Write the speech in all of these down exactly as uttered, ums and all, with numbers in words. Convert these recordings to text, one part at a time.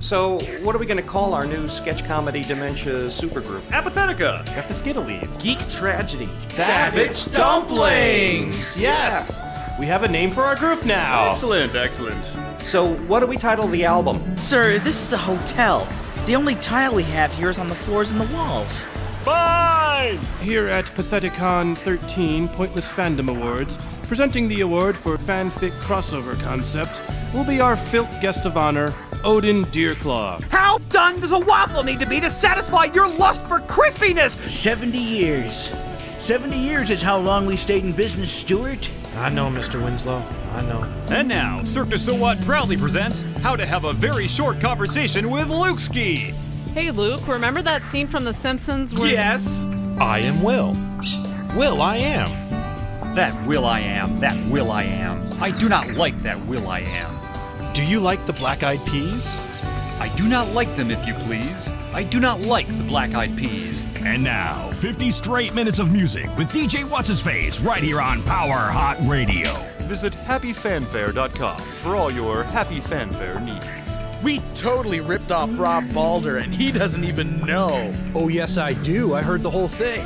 So, what are we going to call our new sketch comedy dementia supergroup? Apathetica. Ephiskitales. Geek Tragedy. Savage Dumplings! Yes! We have a name for our group now. Excellent, excellent. So, what do we title the album? Sir, this is a hotel. The only tile we have here is on the floors and the walls. Fine! Here at Patheticon thirteen Pointless Fandom Awards, presenting the award for fanfic crossover concept, will be our filth guest of honor, Odin Deerclaw. How done does a waffle need to be to satisfy your lust for crispiness? Seventy years. Seventy years is how long we stayed in business, Stuart. I know, Mister Winslow. I know. And now, Cirque du Soleil proudly presents How to Have a Very Short Conversation with Luke Ski. Hey Luke, remember that scene from The Simpsons where— Yes! I am Will. Will I am. That Will I am, that Will I am. I do not like that Will I am. Do you like the Black Eyed Peas? I do not like them, if you please. I do not like the Black Eyed Peas. And now, fifty straight minutes of music with D J What's-His-Face right here on Power Hot Radio. Visit happy fanfare dot com for all your happy fanfare needs. We totally ripped off Rob Balder, and he doesn't even know. Oh, yes, I do. I heard the whole thing.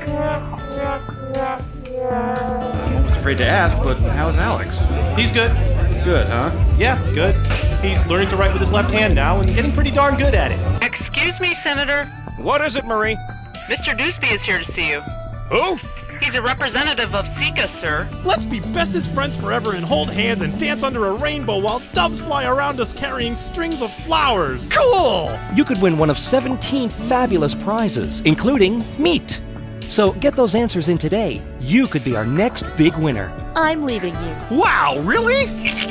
I'm almost afraid to ask, but how's Alex? He's good. Good, huh? Yeah, good. He's learning to write with his left hand now and getting pretty darn good at it. Excuse me, Senator. What is it, Marie? Mister Dewsby is here to see you. Who? He's a representative of Sika, sir. Let's be bestest friends forever and hold hands and dance under a rainbow while doves fly around us carrying strings of flowers. Cool! You could win one of seventeen fabulous prizes, including meat. So get those answers in today. You could be our next big winner. I'm leaving you. Wow, really?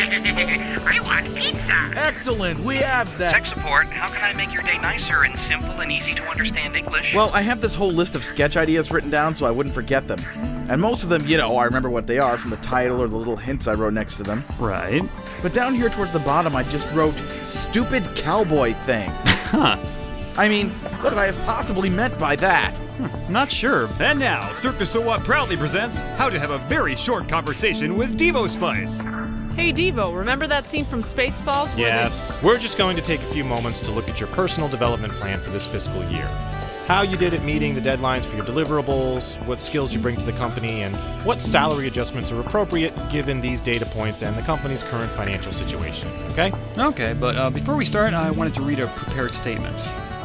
I want pizza. Excellent, we have that. Tech support, how can I make your day nicer in simple and easy to understand English? Well, I have this whole list of sketch ideas written down so I wouldn't forget them. And most of them, you know, I remember what they are from the title or the little hints I wrote next to them. Right. But down here towards the bottom, I just wrote, stupid cowboy thing. Huh. I mean, what could I have possibly meant by that? Hmm, not sure. And now, Cirque du Soleil proudly presents How to Have a Very Short Conversation with Devo Spice. Hey Devo, remember that scene from Spaceballs? where Yes. We're just going to take a few moments to look at your personal development plan for this fiscal year. How you did at meeting the deadlines for your deliverables, what skills you bring to the company, and what salary adjustments are appropriate given these data points and the company's current financial situation, okay? Okay, but uh, before we start, I wanted to read a prepared statement.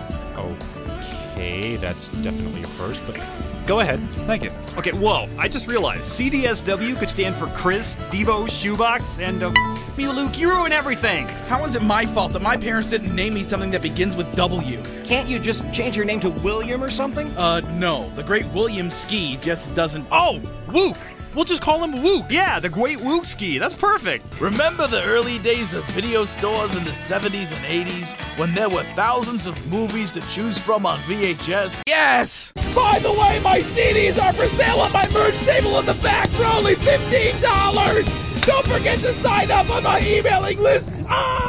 Okay, that's definitely a first, but go ahead. Thank you. Okay, whoa, I just realized C D S W could stand for Chris, Devo, Shoebox, and uh, me, Luke, you ruin everything. How is it my fault that my parents didn't name me something that begins with W? Can't you just change your name to William or something? Uh, no. The great William Ski just doesn't— Oh, Wook! We'll just call him Wook. Yeah, the great Wook Ski. That's perfect. Remember the early days of video stores in the seventies and eighties when there were thousands of movies to choose from on V H S? Yes! By the way, my C Ds are for sale on my merch table in the back for only fifteen dollars! Don't forget to sign up on my emailing list! Ah!